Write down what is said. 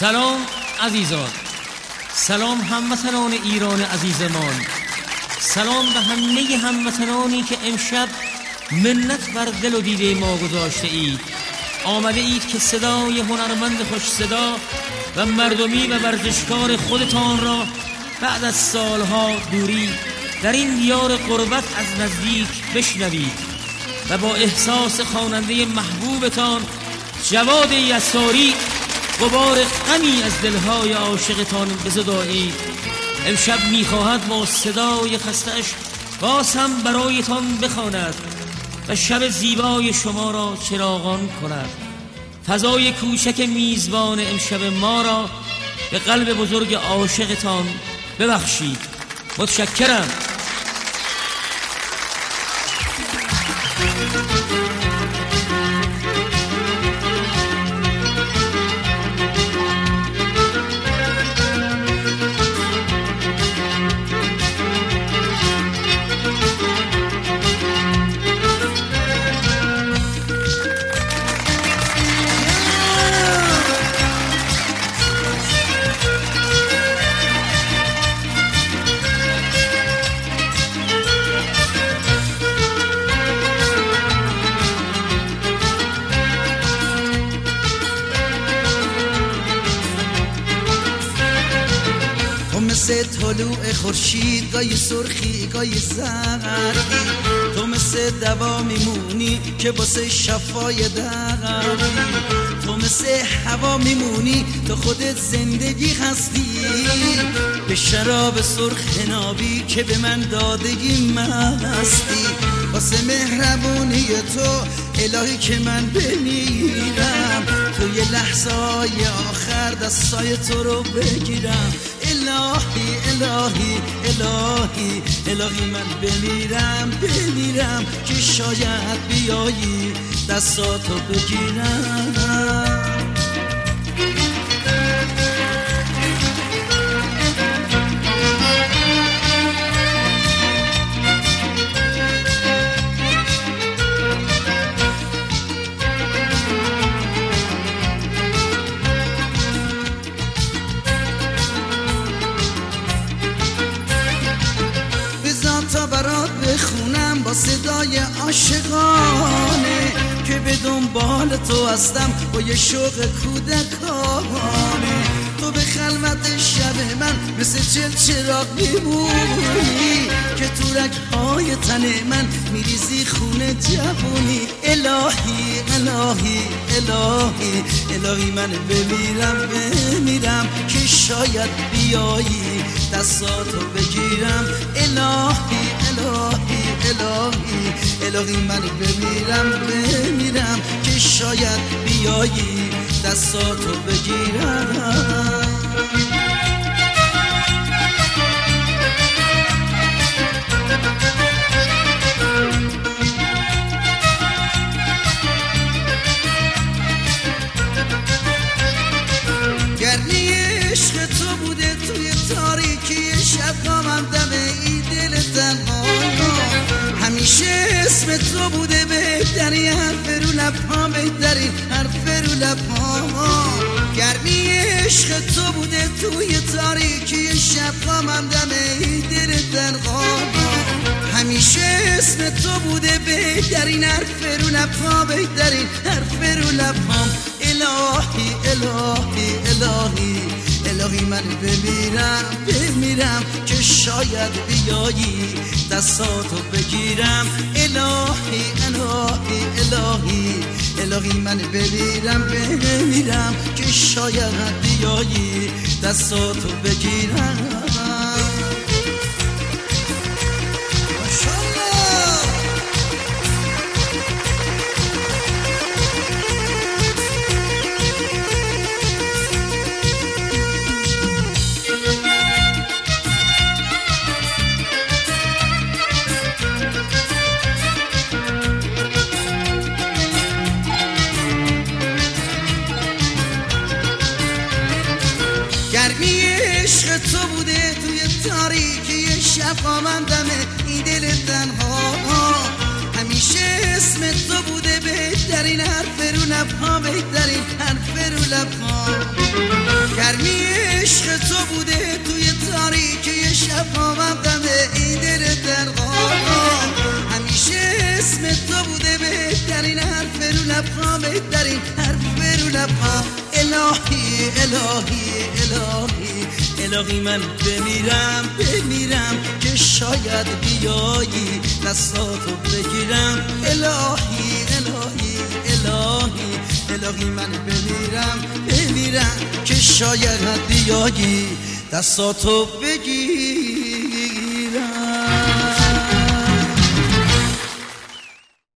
سلام عزیزان، سلام هموطنان ایران عزیزمان، سلام به همه هموطنانی که امشب منت بر دل و دیده ما گذاشته اید. آمده اید که صدای هنرمند خوش صدا و مردمی و ورزشکار خودتان را بعد از سالها دوری در این دیار غربت از نزدیک بشنوید و با احساس خواننده محبوبتان جواد یساری غبار غمی از دلهای عاشقتان بزدایید. امشب میخواهد با صدای خسته‌اش باز هم برایتان بخواند و شب زیبای شما را چراغان کند. فضای کوچک میزبان امشب ما را به قلب بزرگ عاشقتان ببخشید. متشکرم. مثل طلوع خورشید، گاهی سرخی گاهی زردی، تو مثل دوا میمونی که واسه شفای دردی، تو مثل هوا میمونی تو خودت زندگی هستی، به شراب سرخ نابی که به من دادگی مستی، واسه مهربونی تو الهی که من بمیرم، توی لحظه‌های آخر دستای تو رو بگیرم. الهی الهی الهی الهی من بمیرم که شاید بیایی دستاتو بگیرم. تا برات بخونم با صدای عاشقانه که به دنبال تو هستم با یه شوق کودکانه، تو به خلوت شب من مثل چراغ میمونی که تو رگ‌های تن من میریزی خونه جوونی. الهی الهی الهی الهی من بمیرم که شاید بیایی دستاتو بگیرم. الهی الهی الهی الهی من بمیرم که شاید بیایی دستاتو بگیرم. گرمی عشق تو بوده توی تاریکی شب قامم دم این دل تنها، همیشه اسم تو بوده بهتری حرف رو لبها، بهترین حرف رو لبها. گرمی عشق تو بوده توی تاریکی شب قامم دم این دل تنها، همیشه اسم تو بوده بهترین حرف رو لبها، بهترین حرف رو لبها. الهی الهی الهی الهی من بمیرم که شاید بیایی دستاتو بگیرم. الهی الهی الهی الهی من بمیرم که شاید بیایی دستاتو بگیرم. گرمی عشق تو بوده توی تاریکی شب قامم دم این دل تنها، همیشه اسم تو بوده بهتر بهترین حرف رو لبها، بهترین حرف رو لبها. گرمی عشق تو بوده توی تاریکی شبها، غم ایدر در غارها. همیشه اسم تو بوده بهترین حرف رو لبها، بهترین حرف رو لبها. الهی الهی الهی الهی من بمیرم که شاید بیایی دستاتو بگیرم. الهی الهی الهی الهی من بمیرم که شاید بیایی دستاتو بگیرم.